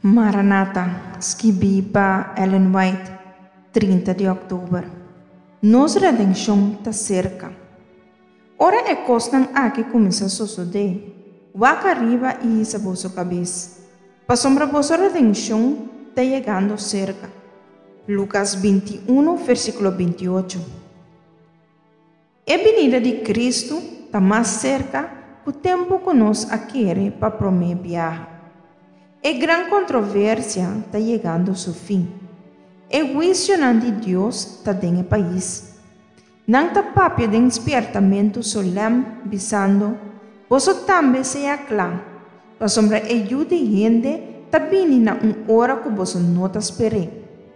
Maranata, escrita Ellen White, 30 de outubro. Nossa redenção está cerca. Ora é coisa aqui começa a suceder. Vaca arriba e isso a vossa cabeça. Para sombra vossa redenção está chegando cerca. Lucas 21, versículo 28. A venida de Cristo está mais cerca que o tempo que nós queremos para prometer viajar. A grande controvérsia está chegando ao seu fim. O juízo de Deus está no país. Não está papel de despertamento solene, visando, você também seja claro, para sombra ajuda gente está vindo na hora que você não está esperando.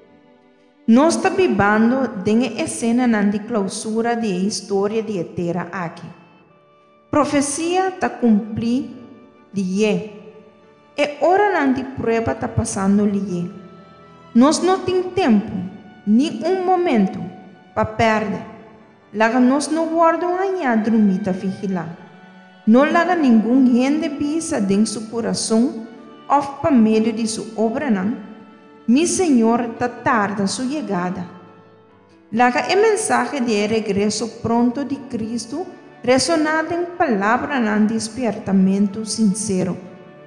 Nós está vivendo em a cena de clausura da história de Terra aqui. Profecia está cumprida de é hora de prova está passando ali. Nós não temos tempo, nem momento, para perder. Laga nós não guardamos a dormir para vigilar. Não laga nenhum gente bisa em seu coração ou para meio de sua obra não. Mi Senhor está tarde a sua chegada. Laga a mensagem de regresso pronto de Cristo ressonada em palavra de despertamento sincero.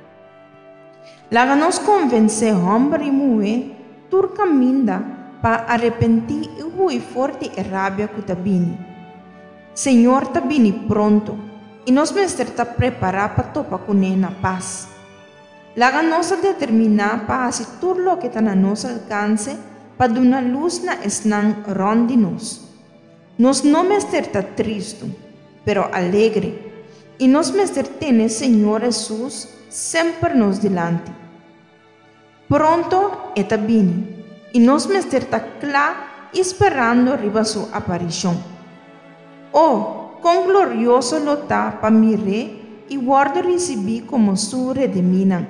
Laga nos convencer homem e mulher tur caminha para arrepentir e rui forte e rabia que está vindo. Senhor está vindo pronto e nós mestre está preparado para topar com ele na paz. Laga nos determinar para fazer tudo o que está na nosso alcance para dar luz na esnan ronde nós. Nós não mestre está triste, pero alegre e nós mestre tem Senhor Jesus sempre nos delante. Pronto está vindo e nós mestre está claro esperando arriba sua aparição. Oh, quão glorioso lo está para mirar e guarda receber como sua redimina.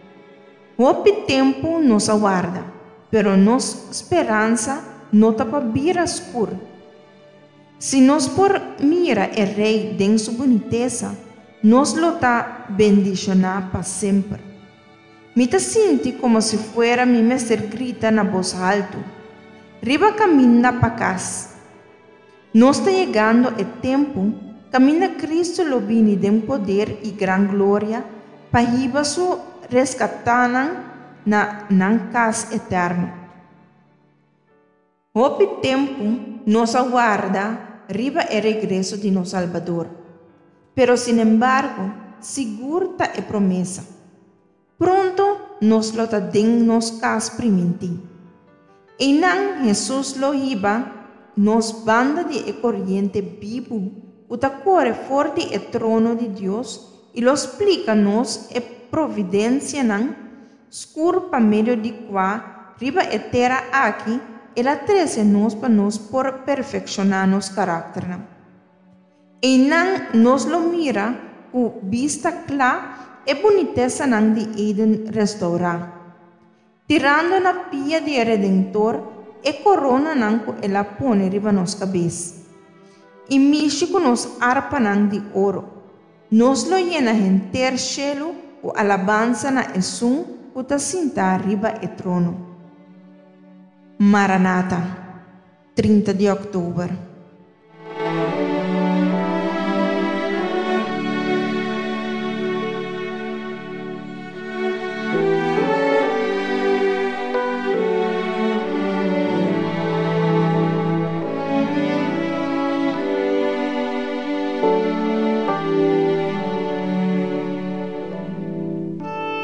O tempo nos aguarda, pero nossa esperança não está para vir escura. Se nós por mira o rei em sua boniteza, nos lo está bendicionar para sempre. Me te sinto como se fuera mi mestre grita na voz alto. Riba camina para casa. No está chegando o tempo, camina Cristo lo vini de poder e gran glória, para riba su rescatanan na casa eterna. O tempo nos aguarda riba o regresso de nosso Salvador. Pero sin embargo, segura é promessa. Pronto nos lo den nos cas priminti. E não Jesus lo iba, nos banda de corriente vivo, o ta corre forte e trono de Deus, e lo explica nos e providência não, escuro pa meio de qua, riba e terra aqui, ela trece nos pa nos por perfeccionar nos caráter não. E não nos lo mira, o vista clara, e boniteza não de Eden restaurar. Tirando na pia de Redentor, e corona não que ela põe riba nos cabeça. E mixe com nos harpa não de ouro. Nos lo llena em ter cielo, o alabança na esum, o ta sinta riba e trono. Maranata, 30 de outubro.